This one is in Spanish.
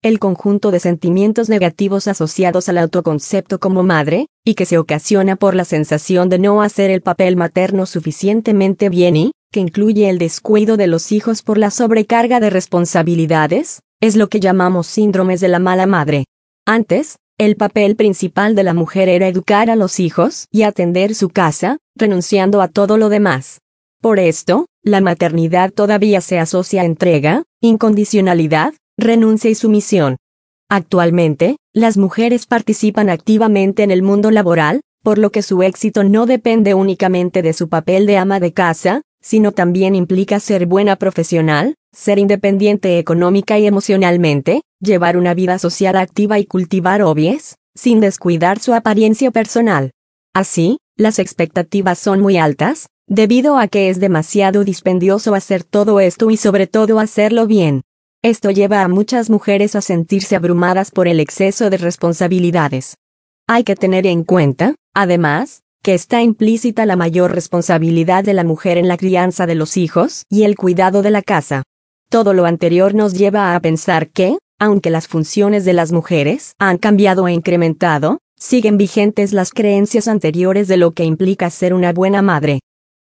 el conjunto de sentimientos negativos asociados al autoconcepto como madre, y que se ocasiona por la sensación de no hacer el papel materno suficientemente bien y, que incluye el descuido de los hijos por la sobrecarga de responsabilidades, es lo que llamamos síndromes de la mala madre. Antes, el papel principal de la mujer era educar a los hijos y atender su casa, renunciando a todo lo demás. Por esto, la maternidad todavía se asocia a entrega, incondicionalidad, renuncia y sumisión. Actualmente, las mujeres participan activamente en el mundo laboral, por lo que su éxito no depende únicamente de su papel de ama de casa, sino también implica ser buena profesional, ser independiente económica y emocionalmente, llevar una vida social activa y cultivar hobbies, sin descuidar su apariencia personal. Así, las expectativas son muy altas, debido a que es demasiado dispendioso hacer todo esto y sobre todo hacerlo bien. Esto lleva a muchas mujeres a sentirse abrumadas por el exceso de responsabilidades. Hay que tener en cuenta, además, que está implícita la mayor responsabilidad de la mujer en la crianza de los hijos y el cuidado de la casa. Todo lo anterior nos lleva a pensar que, aunque las funciones de las mujeres han cambiado e incrementado, siguen vigentes las creencias anteriores de lo que implica ser una buena madre.